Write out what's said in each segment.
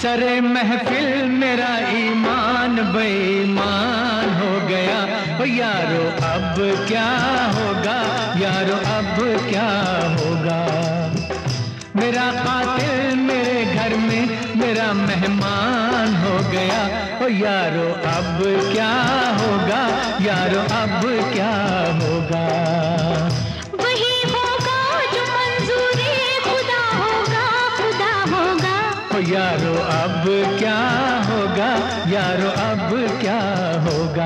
सरे महफिल मेरा ईमान बेईमान हो गया। ओ यारो अब क्या होगा, यारो अब क्या होगा। मेरा कातिल मेरे घर में मेरा मेहमान हो गया। ओ यारो अब क्या होगा, यारो अब क्या होगा। वही होगा जो मंजूरी खुदा होगा, खुदा होगा। ओ यारो अब क्या होगा, यारो अब क्या होगा।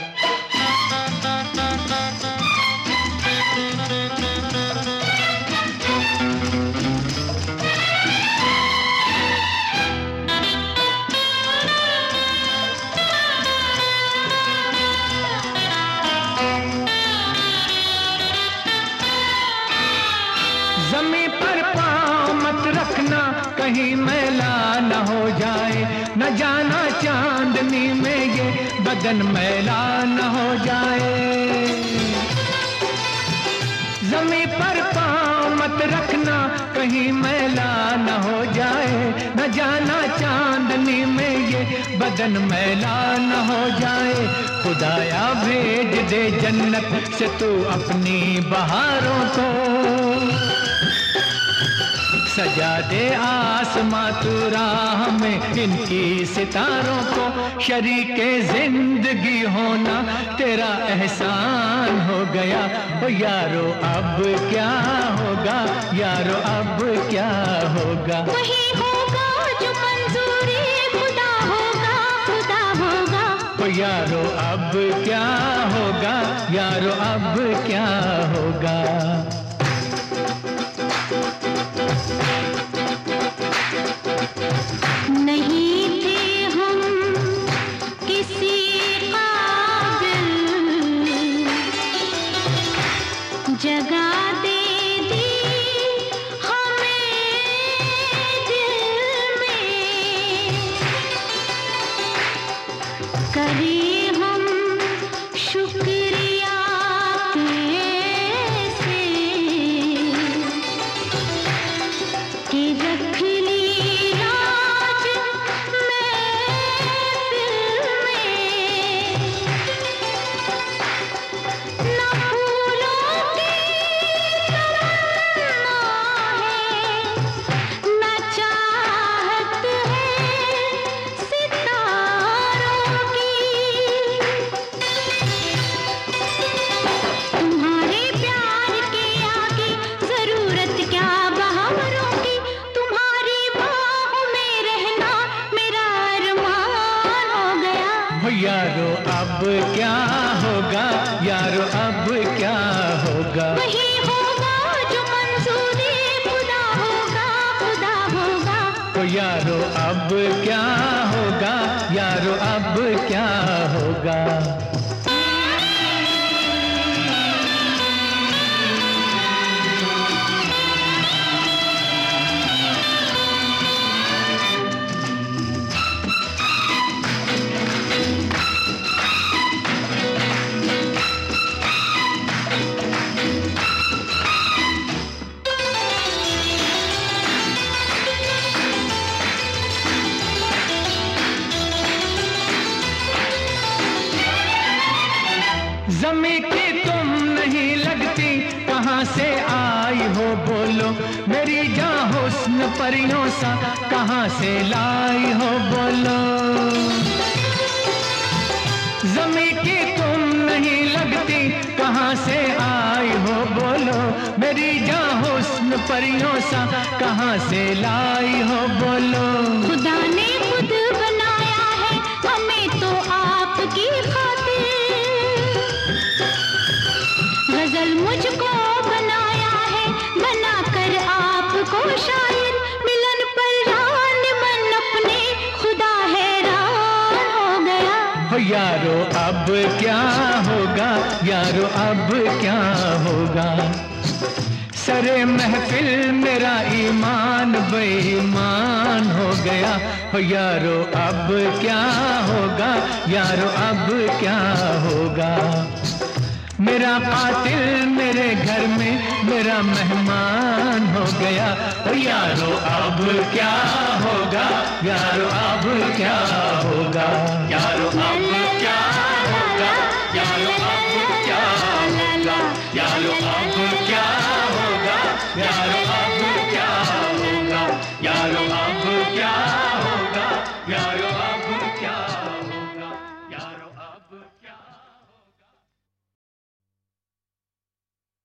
ज़मीं पर पाँव मत रखना कहीं मैला न हो जाए, न जाना चांदनी में ये बदन मैला न हो जाए। ज़मीं पर पाँव मत रखना कहीं मैला न हो जाए, न जाना चांदनी में ये बदन मैला न हो जाए। खुदाया भेज दे जन्नत से तू अपनी बहारों को, सजा दे आसमां तू राह में इनकी सितारों को। शरीके जिंदगी होना तेरा एहसान हो गया। ओ यारो अब क्या होगा, यारो अब क्या होगा। वही होगा जो मंजूरी खुदा होगा, खुदा होगा। ओ यारो अब क्या होगा, यारो अब क्या होगा। नहीं थे हम किसी काबिल, जगह दे दी हमें दिल में। करें हम शुक्रिया कैसे कि रख ली राज महफिल में। ना फूलों की तमन्ना है, ना चाहत है सितारों की। तुम्हारे प्यार के आगे जरूरत क्या बहारों की। तुम्हारी बाहों में रहना मेरा अरमान हो गया। ओ यारो अब क्या होगा, यारो अब क्या होगा। वही होगा जो मंजूरी खुदा होगा, खुदा होगा। ओ यारो अब क्या होगा, यारो अब क्या होगा। ज़मीं की तुम नहीं लगती कहाँ से आई हो बोलो, मेरी जान हुस्न परियों सा कहाँ से लाई हो बोलो। ज़मीं की तुम नहीं लगती कहाँ से आई हो बोलो, मेरी जान हुस्न परियों सा कहाँ से लाई हो बोलो। खुदा ने खुद बनाया है हमें तो आपकी खातिर। गजल मुझको बनाया है बनाकर आपको शायर। मिलन पर रान मन अपने खुदा हैरान हो गया। हो यारो अब क्या होगा, यारो अब क्या होगा। सरे महफिल मेरा ईमान बेईमान हो गया। हो यारो अब क्या होगा, यारो अब क्या होगा। मेरा कातिल मेरे घर में मेरा मेहमान हो गया। ओ यारो अब क्या होगा, यारो अब क्या होगा, यारो अब